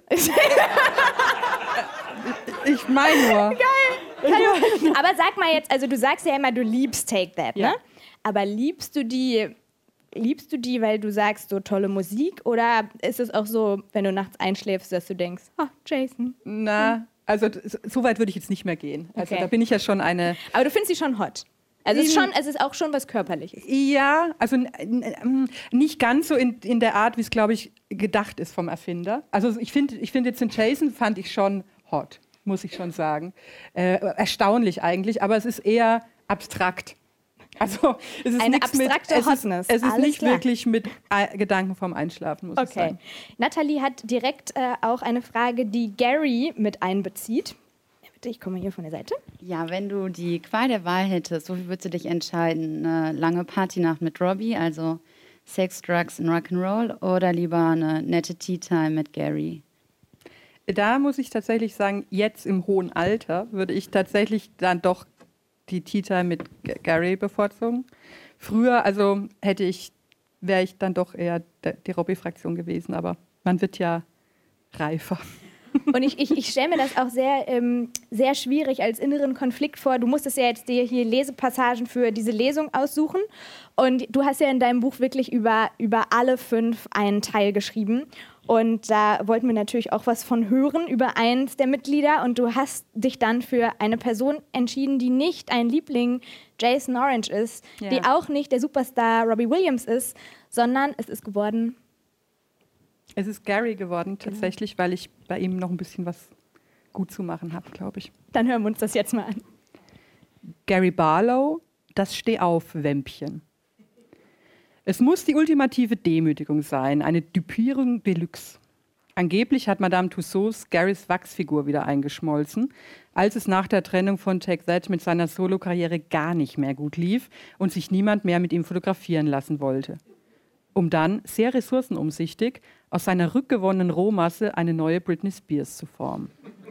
Ich meine nur. Geil. Aber sag mal jetzt, also du sagst ja immer, du liebst TechZ, ja. ne? Aber liebst du die, liebst du die, weil du sagst, so tolle Musik? Oder ist es auch so, wenn du nachts einschläfst, dass du denkst, oh, Jason? Na, also so weit würde ich jetzt nicht mehr gehen. Also okay. Da bin ich ja schon eine... Aber du findest sie schon hot? Also es ist, schon, es ist auch schon was Körperliches. Ja, also nicht ganz so in, in der Art, wie es, glaube ich, gedacht ist vom Erfinder. Also ich finde ich find jetzt den Jason fand ich schon hot, muss ich schon sagen. Äh, erstaunlich eigentlich, aber es ist eher abstrakt. Also es ist eine abstrakte mit, Hotness. Es ist, es ist nicht klar. wirklich mit äh, Gedanken vorm Einschlafen, muss okay. ich sagen. Nathalie hat direkt äh, auch eine Frage, die Gary mit einbezieht. Ich komme hier von der Seite. Ja, wenn du die Qual der Wahl hättest, wofür würdest du dich entscheiden? Eine lange Partynacht mit Robbie, also Sex, Drugs und Rock'n'Roll, oder lieber eine nette Tea-Time mit Gary? Da muss ich tatsächlich sagen, jetzt im hohen Alter würde ich tatsächlich dann doch die Tea-Time mit G- Gary bevorzugen. Früher, also hätte ich, wäre ich dann doch eher de- die Robbie-Fraktion gewesen, aber man wird ja reifer. Und ich, ich, ich stelle mir das auch sehr, ähm, sehr schwierig als inneren Konflikt vor. Du musstest ja jetzt dir hier Lesepassagen für diese Lesung aussuchen. Und du hast ja in deinem Buch wirklich über, über alle fünf einen Teil geschrieben. Und da wollten wir natürlich auch was von hören über eins der Mitglieder. Und du hast dich dann für eine Person entschieden, die nicht ein Liebling Jason Orange ist, ja. die auch nicht der Superstar Robbie Williams ist, sondern es ist geworden... Es ist Gary geworden, tatsächlich, weil ich bei ihm noch ein bisschen was gut zu machen habe, glaube ich. Dann hören wir uns das jetzt mal an. Gary Barlow, das Steh-auf-Wämpchen. Es muss die ultimative Demütigung sein, eine Dupierung Deluxe. Angeblich hat Madame Tussauds Garys Wachsfigur wieder eingeschmolzen, als es nach der Trennung von Take That mit seiner Solokarriere gar nicht mehr gut lief und sich niemand mehr mit ihm fotografieren lassen wollte. Um dann, sehr ressourcenumsichtig, aus seiner rückgewonnenen Rohmasse eine neue Britney Spears zu formen.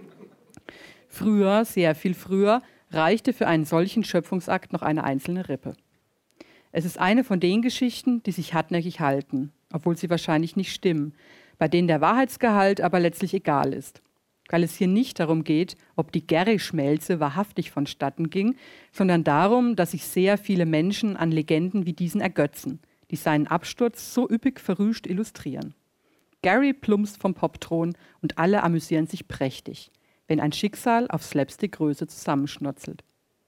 Früher, sehr viel früher, reichte für einen solchen Schöpfungsakt noch eine einzelne Rippe. Es ist eine von den Geschichten, die sich hartnäckig halten, obwohl sie wahrscheinlich nicht stimmen, bei denen der Wahrheitsgehalt aber letztlich egal ist. Weil es hier nicht darum geht, ob die Gary-Schmelze wahrhaftig vonstatten ging, sondern darum, dass sich sehr viele Menschen an Legenden wie diesen ergötzen, die seinen Absturz so üppig verrüscht illustrieren. Gary plumpst vom Popthron und alle amüsieren sich prächtig, wenn ein Schicksal auf Slapstick-Größe zusammenschnurzelt.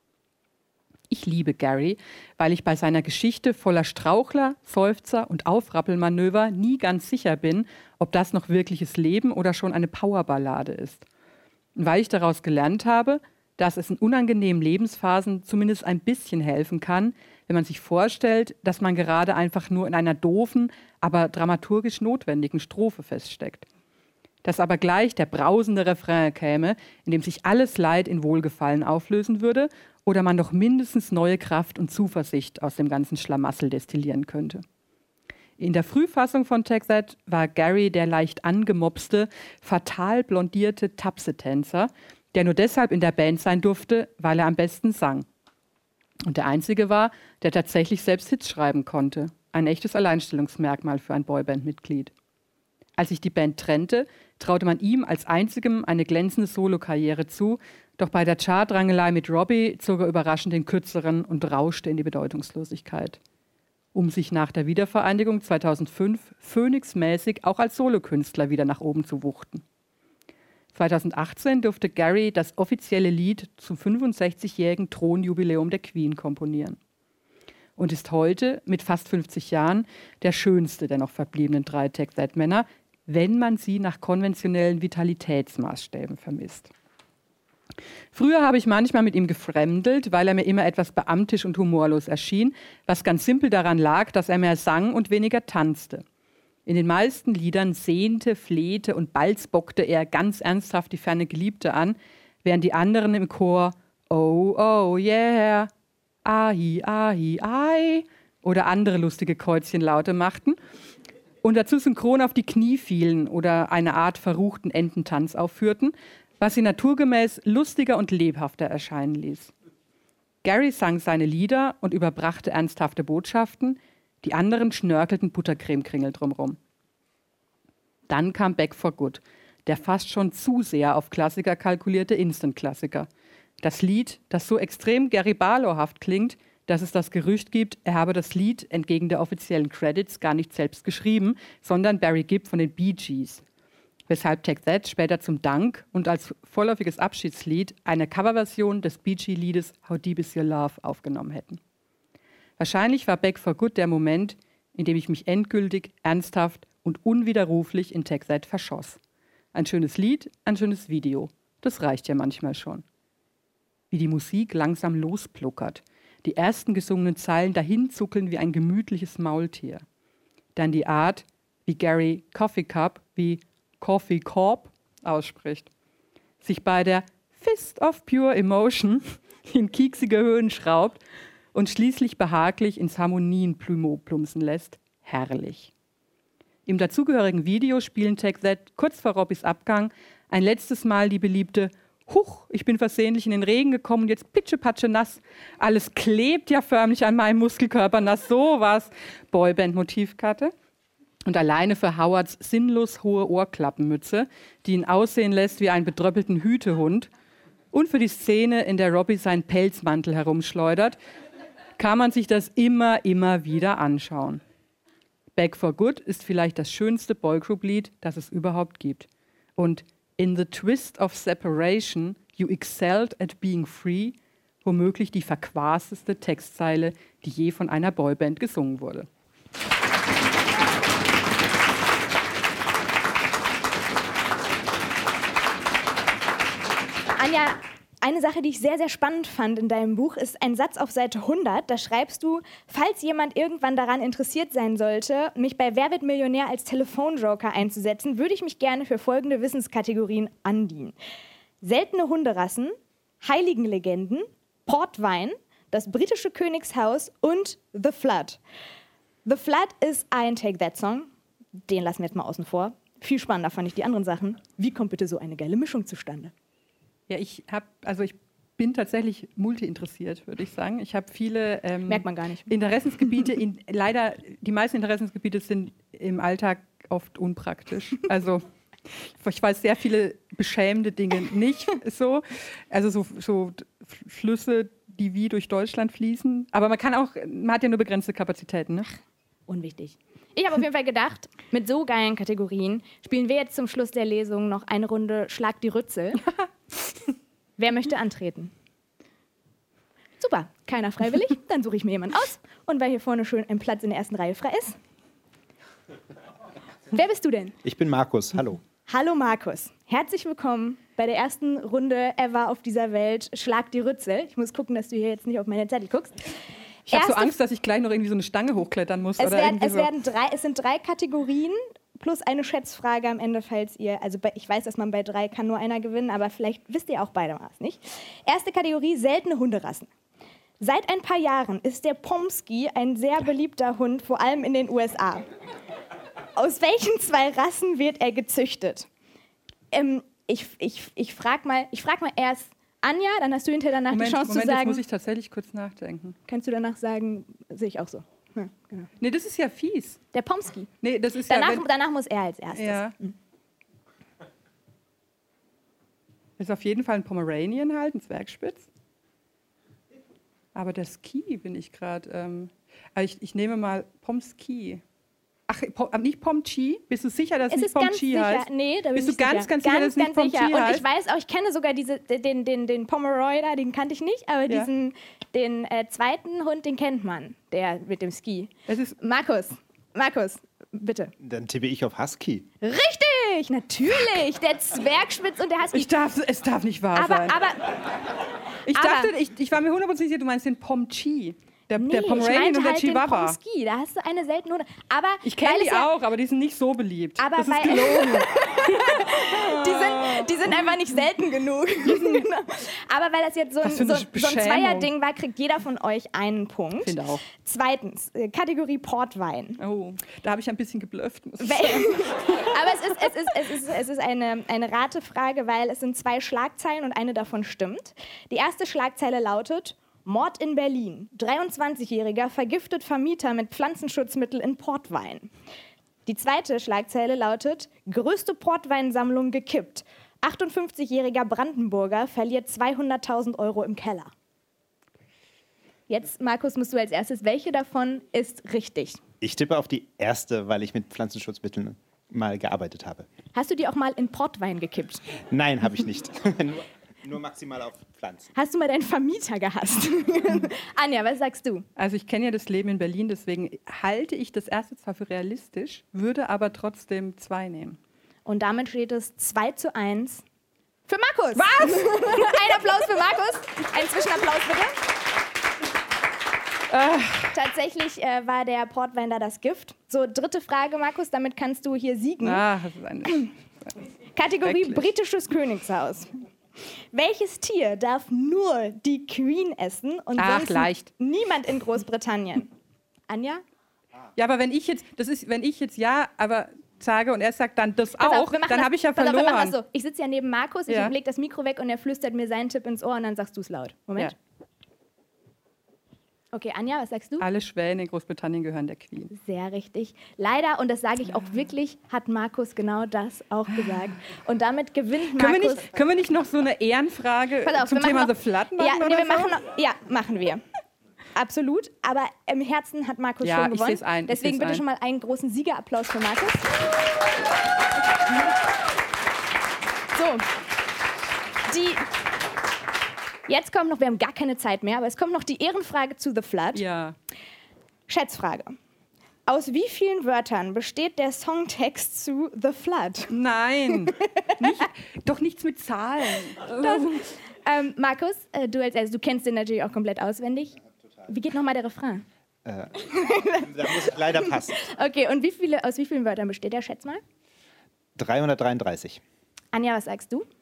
Ich liebe Gary, weil ich bei seiner Geschichte voller Strauchler, Seufzer und Aufrappelmanöver nie ganz sicher bin, ob das noch wirkliches Leben oder schon eine Powerballade ist. Und weil ich daraus gelernt habe, dass es in unangenehmen Lebensphasen zumindest ein bisschen helfen kann, wenn man sich vorstellt, dass man gerade einfach nur in einer doofen, aber dramaturgisch notwendigen Strophe feststeckt. Dass aber gleich der brausende Refrain käme, in dem sich alles Leid in Wohlgefallen auflösen würde oder man doch mindestens neue Kraft und Zuversicht aus dem ganzen Schlamassel destillieren könnte. In der Frühfassung von Take That war Gary der leicht angemopste, fatal blondierte Tapsetänzer, der nur deshalb in der Band sein durfte, weil er am besten sang. Und der Einzige war, der tatsächlich selbst Hits schreiben konnte. Ein echtes Alleinstellungsmerkmal für ein Boyband-Mitglied. Als sich die Band trennte, traute man ihm als einzigem eine glänzende Solokarriere zu, doch bei der Chartrangelei mit Robbie zog er überraschend den Kürzeren und rauschte in die Bedeutungslosigkeit. Um sich nach der Wiedervereinigung zweitausendfünf phönixmäßig auch als Solokünstler wieder nach oben zu wuchten. zweitausendachtzehn durfte Gary das offizielle Lied zum fünfundsechzigjährigen Thronjubiläum der Queen komponieren. Und ist heute, mit fast fünfzig Jahren, der schönste der noch verbliebenen drei Take That-Männer, wenn man sie nach konventionellen Vitalitätsmaßstäben vermisst. Früher habe ich manchmal mit ihm gefremdelt, weil er mir immer etwas beamtisch und humorlos erschien, was ganz simpel daran lag, dass er mehr sang und weniger tanzte. In den meisten Liedern sehnte, flehte und balzbockte er ganz ernsthaft die ferne Geliebte an, während die anderen im Chor "Oh, oh, yeah", "Ahi, ahi, ai" oder andere lustige Kreuzchenlaute machten und dazu synchron auf die Knie fielen oder eine Art verruchten Ententanz aufführten, was sie naturgemäß lustiger und lebhafter erscheinen ließ. Gary sang seine Lieder und überbrachte ernsthafte Botschaften, die anderen schnörkelten Buttercremekringel drumherum. Dann kam Back for Good, der fast schon zu sehr auf Klassiker kalkulierte Instant-Klassiker. Das Lied, das so extrem Gary Barlow-haft klingt, dass es das Gerücht gibt, er habe das Lied entgegen der offiziellen Credits gar nicht selbst geschrieben, sondern Barry Gibb von den Bee Gees. Weshalb Take That später zum Dank und als vorläufiges Abschiedslied eine Coverversion des Bee Gees-Liedes How Deep Is Your Love aufgenommen hätten. Wahrscheinlich war Back for Good der Moment, in dem ich mich endgültig, ernsthaft und unwiderruflich in Take That verschoss. Ein schönes Lied, ein schönes Video. Das reicht ja manchmal schon. Wie die Musik langsam lospluckert, die ersten gesungenen Zeilen dahin zuckeln wie ein gemütliches Maultier. Dann die Art, wie Gary Coffee Cup wie Coffee Corp ausspricht. Sich bei der Fist of Pure Emotion in kieksige Höhen schraubt und schließlich behaglich ins Harmonien-Plumeau plumpsen lässt. Herrlich. Im dazugehörigen Video spielen Take That kurz vor Robbys Abgang ein letztes Mal die beliebte Huch, ich bin versehentlich in den Regen gekommen und jetzt pitschepatsche nass. Alles klebt ja förmlich an meinem Muskelkörper. Na sowas. Boyband-Motivkarte. Und alleine für Howards sinnlos hohe Ohrklappenmütze, die ihn aussehen lässt wie einen bedröppelten Hütehund, und für die Szene, in der Robbie seinen Pelzmantel herumschleudert, kann man sich das immer, immer wieder anschauen. Back for Good ist vielleicht das schönste Boygroup-Lied, das es überhaupt gibt. Und In the Twist of Separation, you excelled at being free, womöglich die verquasteste Textzeile, die je von einer Boyband gesungen wurde. Anja, Eine Sache, die ich sehr, sehr spannend fand in deinem Buch, ist ein Satz auf Seite hundert. Da schreibst du, falls jemand irgendwann daran interessiert sein sollte, mich bei Wer wird Millionär als Telefonjoker einzusetzen, würde ich mich gerne für folgende Wissenskategorien andienen. Seltene Hunderassen, Heiligenlegenden, Portwein, das britische Königshaus und The Flood. The Flood ist ein Take-That-Song. Den lassen wir jetzt mal außen vor. Viel spannender fand ich die anderen Sachen. Wie kommt bitte so eine geile Mischung zustande? Ja, ich habe, also ich bin tatsächlich multi-interessiert, würde ich sagen. Ich habe viele ähm, Merkt man gar nicht. Interessensgebiete. In, leider, die meisten Interessensgebiete sind im Alltag oft unpraktisch. Also ich weiß sehr viele beschämende Dinge nicht so. Also so, so Flüsse, die wie durch Deutschland fließen. Aber man kann auch, man hat ja nur begrenzte Kapazitäten, ne? Unwichtig. Ich habe auf jeden Fall gedacht, mit so geilen Kategorien spielen wir jetzt zum Schluss der Lesung noch eine Runde Schlag die Rützel. Wer möchte antreten? Super, keiner freiwillig. Dann suche ich mir jemanden aus. Und weil hier vorne schön ein Platz in der ersten Reihe frei ist. Wer bist du denn? Ich bin Markus, hallo. Hallo Markus, herzlich willkommen bei der ersten Runde ever auf dieser Welt Schlag die Rützel. Ich muss gucken, dass du hier jetzt nicht auf meine Zettel guckst. Ich habe so Angst, dass ich gleich noch irgendwie so eine Stange hochklettern muss. Es, oder werden, es, so. werden drei, es sind drei Kategorien plus eine Schätzfrage am Ende, falls ihr, also bei, ich weiß, dass man bei drei kann nur einer gewinnen, aber vielleicht wisst ihr auch beide was nicht. Erste Kategorie, seltene Hunderassen. Seit ein paar Jahren ist der Pomsky ein sehr beliebter Hund, vor allem in den U S A. Aus welchen zwei Rassen wird er gezüchtet? Ähm, ich ich, ich frage mal, ich frag mal erst Anja, dann hast du hinterher danach Moment, die Chance Moment, zu sagen. jetzt muss ich tatsächlich kurz nachdenken. Kannst du danach sagen, sehe ich auch so. Ja, genau. Nee, das ist ja fies. Der Pomsky. Nee, das ist Danach, ja, wenn, danach muss er als erstes. ja. Ist auf jeden Fall ein Pomeranian halt, ein Zwergspitz. Aber der Ski bin ich gerade. Ähm, ich, ich nehme mal Pomsky. Ach, Pom, nicht Pomchi? Bist du sicher, dass es nicht Pomchi heißt? Nee, da bin Bist ich du ganz, sicher. ganz sicher, dass es nicht ganz sicher. Pomchi Und heißt? ich weiß auch, ich kenne sogar diese, den, den, den Pomeroy da, den kannte ich nicht, aber Ja. diesen, den äh, zweiten Hund, den kennt man, der mit dem Ski. Es ist Markus, Markus, bitte. Dann tippe ich auf Husky. Richtig, natürlich, der Zwergspitz und der Husky. ich darf, es darf nicht wahr aber, sein. aber, ich aber- dachte, ich, ich war mir hundertprozentig sicher, du meinst den Pomchi. Der, nee, der ich Pomeranian meinte und der halt den Chihuahua. Pomsky, da hast du eine seltene Hunde. Aber Ich kenne weil die es ja, auch, aber die sind nicht so beliebt. Aber das ist weil- gelogen. Die sind, die sind einfach nicht selten genug. Genau. Aber weil das jetzt so ein, Was für so, eine so ein Beschämung. Zweier-Ding war, kriegt jeder von euch einen Punkt. Finde auch. Zweitens, äh, Kategorie Portwein. Oh, da habe ich ein bisschen geblufft. Muss ich Wel- sagen. Aber es ist, es ist, es ist, es ist eine, eine Ratefrage, weil es sind zwei Schlagzeilen und eine davon stimmt. Die erste Schlagzeile lautet: Mord in Berlin. dreiundzwanzigjähriger vergiftet Vermieter mit Pflanzenschutzmittel in Portwein. Die zweite Schlagzeile lautet: Größte Portweinsammlung gekippt. achtundfünfzigjähriger Brandenburger verliert zweihunderttausend Euro im Keller. Jetzt, Markus, musst du als erstes. Welche davon ist richtig? Ich tippe auf die erste, weil ich mit Pflanzenschutzmitteln mal gearbeitet habe. Hast du die auch mal in Portwein gekippt? Nein, habe ich nicht. nur, nur maximal auf Pflanzen. Hast du mal deinen Vermieter gehasst? Anja, was sagst du? Also ich kenne ja das Leben in Berlin, deswegen halte ich das erste zwar für realistisch, würde aber trotzdem zwei nehmen. Und damit steht es zwei zu eins für Markus. Was? Ein Applaus für Markus. Ein Zwischenapplaus bitte. Ah. Tatsächlich äh, war der Portwein da das Gift. So, dritte Frage, Markus, damit kannst du hier siegen. Ah, das ist eine... Kategorie schrecklich. britisches Königshaus. Welches Tier darf nur die Queen essen und Ach, sonst leicht. niemand in Großbritannien? Anja? Ja, aber wenn ich jetzt, das ist, wenn ich jetzt ja, aber sage und er sagt dann das Pass auf, auch, wir machen dann das- habe ich ja pass auf, wir verloren. machen das so. Ich sitze ja neben Markus, ich Ja. lege das Mikro weg und er flüstert mir seinen Tipp ins Ohr und dann sagst du es laut. Moment. Ja. Okay, Anja, was sagst du? Alle Schwäne in Großbritannien gehören der Queen. Sehr richtig. Leider, und das sage ich auch wirklich, hat Markus genau das auch gesagt. Und damit gewinnt Können wir, Markus. nicht, können wir nicht noch so eine Ehrenfrage Pass auf, zum wir machen Thema noch- The Flood machen? Ja, nee, oder wir so? machen noch, ja, machen wir. Absolut. Aber im Herzen hat Markus Ja, schon ich gewonnen. seh's ein, ich Deswegen seh's bitte ein. schon mal einen großen Siegerapplaus für Markus. So. Die. Jetzt kommt noch, wir haben gar keine Zeit mehr, aber es kommt noch die Ehrenfrage zu The Flood. Ja. Schätzfrage. Aus wie vielen Wörtern besteht der Songtext zu The Flood? Nein. Nicht, doch nichts mit Zahlen. Ähm, Markus, äh, du, als, also, du kennst den natürlich auch komplett auswendig. Ja, total. Wie geht nochmal der Refrain? Äh, da muss ich leider passen. Okay, und wie viele, aus wie vielen Wörtern besteht der? Schätz mal. dreihundertdreiunddreißig. Anja, was sagst du?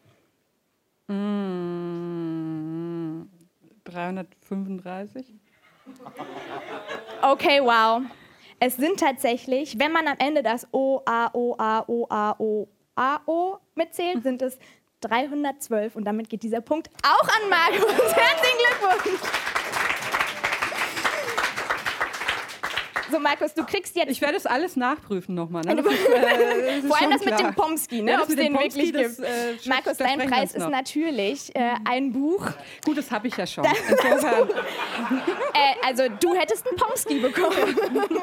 Mm, dreihundertfünfunddreißig. Okay, wow. Es sind tatsächlich, wenn man am Ende das O, A, O, A, O, A, O, A, O mitzählt, sind es dreihundertzwölf und damit geht dieser Punkt auch an Markus. Herzlichen Glückwunsch! So, Markus, du kriegst jetzt... Ich werde das alles nachprüfen nochmal. Ne? Äh, Vor allem das klar. mit dem Pomsky, ne? Ja, ob es den Pomsky, wirklich das, äh, gibt. Markus, dein Preis ist natürlich äh, ein Buch. Gut, das habe ich ja schon. Insofern. äh, also, du hättest einen Pomsky bekommen.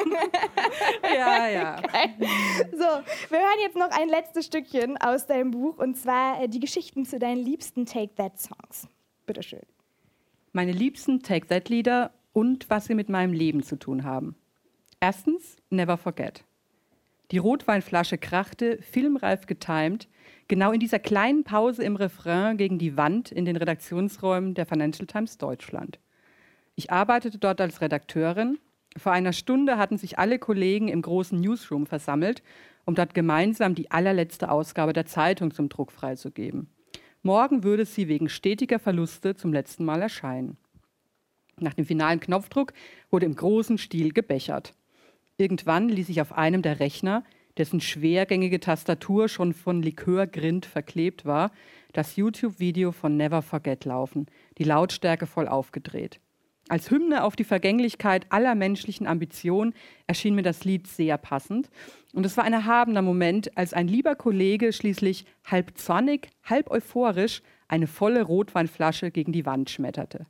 Ja, ja. Okay. So, wir hören jetzt noch ein letztes Stückchen aus deinem Buch und zwar äh, die Geschichten zu deinen liebsten Take That Songs. Bitteschön. Meine liebsten Take That Lieder und was sie mit meinem Leben zu tun haben. Erstens, Never Forget. Die Rotweinflasche krachte, filmreif getimed, genau in dieser kleinen Pause im Refrain gegen die Wand in den Redaktionsräumen der Financial Times Deutschland. Ich arbeitete dort als Redakteurin. Vor einer Stunde hatten sich alle Kollegen im großen Newsroom versammelt, um dort gemeinsam die allerletzte Ausgabe der Zeitung zum Druck freizugeben. Morgen würde sie wegen stetiger Verluste zum letzten Mal erscheinen. Nach dem finalen Knopfdruck wurde im großen Stil gebechert. Irgendwann ließ ich auf einem der Rechner, dessen schwergängige Tastatur schon von Likörgrind verklebt war, das YouTube-Video von Never Forget laufen, die Lautstärke voll aufgedreht. Als Hymne auf die Vergänglichkeit aller menschlichen Ambitionen erschien mir das Lied sehr passend. Und es war ein erhabener Moment, als ein lieber Kollege schließlich halb zornig, halb euphorisch eine volle Rotweinflasche gegen die Wand schmetterte.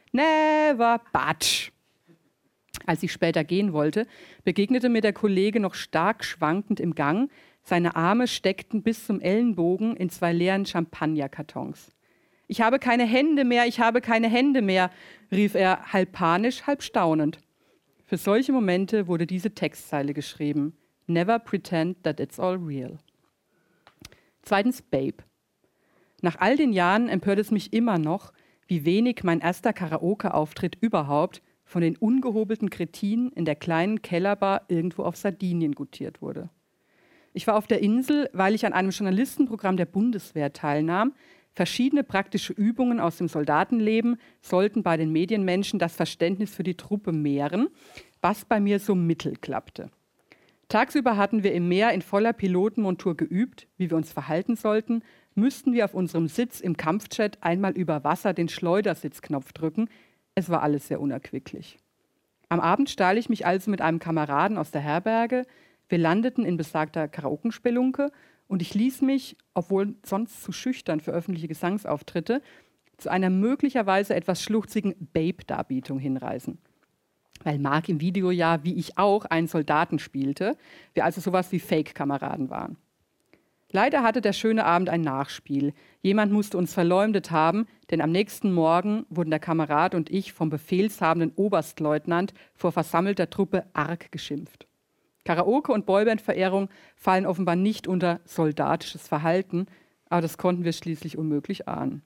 Never Batsch! Als ich später gehen wollte, begegnete mir der Kollege noch stark schwankend im Gang. Seine Arme steckten bis zum Ellenbogen in zwei leeren Champagnerkartons. »Ich habe keine Hände mehr, ich habe keine Hände mehr«, rief er halb panisch, halb staunend. Für solche Momente wurde diese Textzeile geschrieben. Never pretend that it's all real. Zweitens Babe. Nach all den Jahren empört es mich immer noch, wie wenig mein erster Karaoke-Auftritt überhaupt von den ungehobelten Kretinen in der kleinen Kellerbar irgendwo auf Sardinien gutiert wurde. Ich war auf der Insel, weil ich an einem Journalistenprogramm der Bundeswehr teilnahm. Verschiedene praktische Übungen aus dem Soldatenleben sollten bei den Medienmenschen das Verständnis für die Truppe mehren, was bei mir so mittel klappte. Tagsüber hatten wir im Meer in voller Pilotenmontur geübt, wie wir uns verhalten sollten, müssten wir auf unserem Sitz im Kampfjet einmal über Wasser den Schleudersitzknopf drücken. Es war alles sehr unerquicklich. Am Abend stahl ich mich also mit einem Kameraden aus der Herberge. Wir landeten in besagter Karaokenspelunke und ich ließ mich, obwohl sonst zu schüchtern für öffentliche Gesangsauftritte, zu einer möglicherweise etwas schluchzigen Babe-Darbietung hinreißen. Weil Mark im Video ja, wie ich auch, einen Soldaten spielte, wir also sowas wie Fake-Kameraden waren. Leider hatte der schöne Abend ein Nachspiel. Jemand musste uns verleumdet haben, denn am nächsten Morgen wurden der Kamerad und ich vom befehlshabenden Oberstleutnant vor versammelter Truppe arg geschimpft. Karaoke und Boyband-Verehrung fallen offenbar nicht unter soldatisches Verhalten, aber das konnten wir schließlich unmöglich ahnen.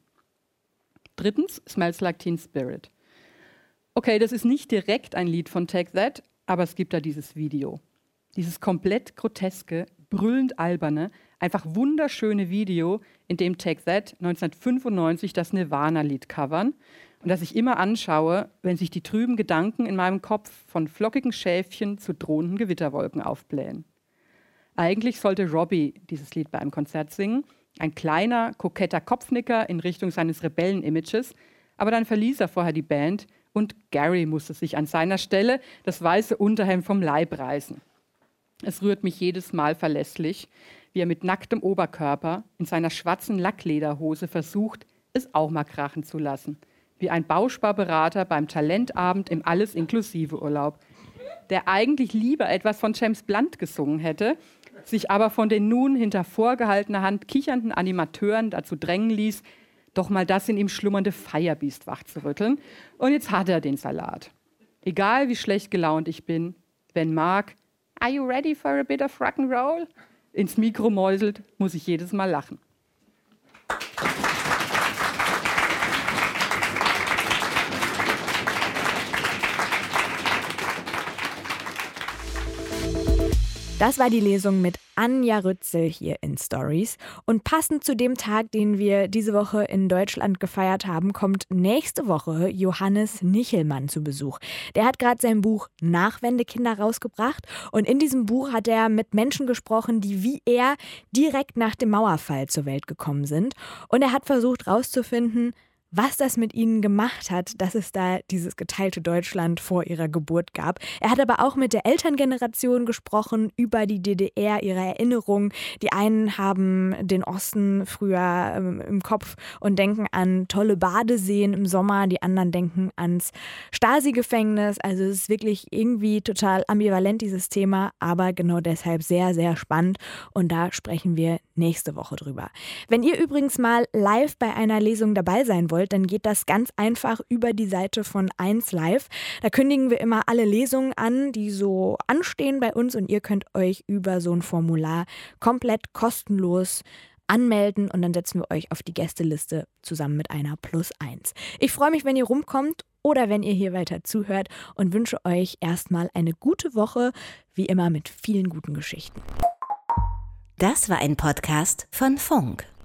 Drittens, Smells Like Teen Spirit. Okay, das ist nicht direkt ein Lied von Take That, aber es gibt da dieses Video. Dieses komplett groteske, brüllend alberne, einfach wunderschöne Video, in dem Take That neunzehnhundertfünfundneunzig das Nirvana-Lied covern und das ich immer anschaue, wenn sich die trüben Gedanken in meinem Kopf von flockigen Schäfchen zu drohenden Gewitterwolken aufblähen. Eigentlich sollte Robbie dieses Lied bei einem Konzert singen, ein kleiner, koketter Kopfnicker in Richtung seines Rebellen-Images, aber dann verließ er vorher die Band und Gary musste sich an seiner Stelle das weiße Unterhemd vom Leib reißen. Es rührt mich jedes Mal verlässlich, wie er mit nacktem Oberkörper in seiner schwarzen Lacklederhose versucht, es auch mal krachen zu lassen. Wie ein Bausparberater beim Talentabend im Alles-Inklusive-Urlaub, der eigentlich lieber etwas von James Blunt gesungen hätte, sich aber von den nun hinter vorgehaltener Hand kichernden Animateuren dazu drängen ließ, doch mal das in ihm schlummernde Firebeast wachzurütteln. Und jetzt hat er den Salat. Egal wie schlecht gelaunt ich bin, wenn Mark "Are you ready for a bit of rock'n'roll?" ins Mikro mäuselt, muss ich jedes Mal lachen. Das war die Lesung mit Anja Rützel hier in Stories. Und passend zu dem Tag, den wir diese Woche in Deutschland gefeiert haben, kommt nächste Woche Johannes Nichelmann zu Besuch. Der hat gerade sein Buch Nachwendekinder rausgebracht und in diesem Buch hat er mit Menschen gesprochen, die wie er direkt nach dem Mauerfall zur Welt gekommen sind. Und er hat versucht herauszufinden, was das mit ihnen gemacht hat, dass es da dieses geteilte Deutschland vor ihrer Geburt gab. Er hat aber auch mit der Elterngeneration gesprochen über die D D R, ihre Erinnerungen. Die einen haben den Osten früher ähm, im Kopf und denken an tolle Badeseen im Sommer, die anderen denken ans Stasi-Gefängnis. Also es ist wirklich irgendwie total ambivalent, dieses Thema, aber genau deshalb sehr, sehr spannend und da sprechen wir nächste Woche drüber. Wenn ihr übrigens mal live bei einer Lesung dabei sein wollt, dann geht das ganz einfach über die Seite von eins Live. Da kündigen wir immer alle Lesungen an, die so anstehen bei uns und ihr könnt euch über so ein Formular komplett kostenlos anmelden und dann setzen wir euch auf die Gästeliste zusammen mit einer Plus eins. Ich freue mich, wenn ihr rumkommt oder wenn ihr hier weiter zuhört und wünsche euch erstmal eine gute Woche, wie immer mit vielen guten Geschichten. Das war ein Podcast von Funk.